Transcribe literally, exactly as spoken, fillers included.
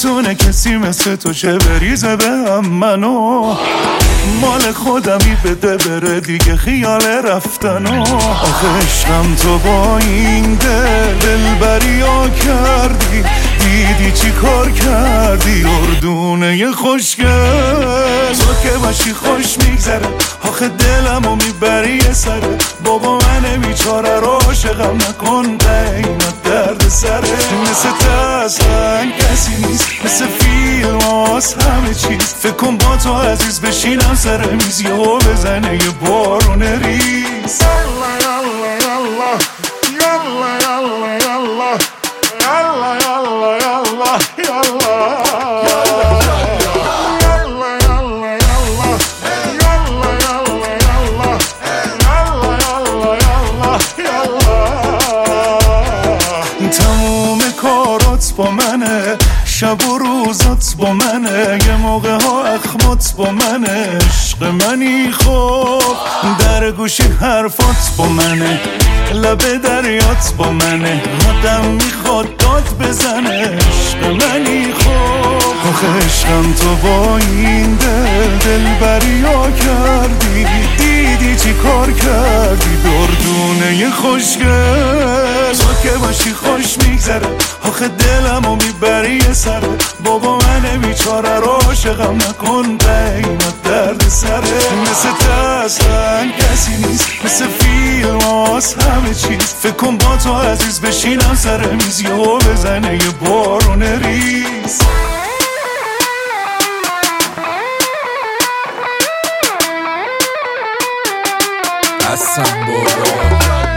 نمیتونه کسی مثل تو چه بریزه به هم منو، مال خودمی بده بره دیگه خیال رفتنو. آخه عشقم تو با این دل دلبریا کردی، دیدی چی کار کردی اردونه خوشگل. تو که باشی خوش میگذره، آخه دلمو میبری یه سره. بابا من بیچاره رو عاشقم نکن، قیمت درد سره. مثل تسن کسی نیست، مثل فیلم هاست همه چیز. فکر کن با تو عزیز بشینم سر میز یهو بزنه یه بارون ریز. یالا یالا یالا یالا یالا یالا یالا یالا یالا تموم کارات با منه، شب و روزات با منه، یه موقع ها اخمات با منه. عشق منی خوب در گوشی حرفات با منه، لب دریات با منه، آدم میخواد داد بزنه. عشق منی خوب، آخه عشقم تو با این دل دلبریا کردی، دیدی چی کار کردی دردونه خوشگل. تو که باشی خوش میگذره، آخه دلمو میبری یه سره. بابا من بیچاره رو عاشقم نکن، قیمت درد سره. مثل تسن کسی نیست، مثل فیلم هاست همه چیز. فکر کن با تو عزیز بشینم سر میز یهو بزنه یه بارون ریز. حسن بابا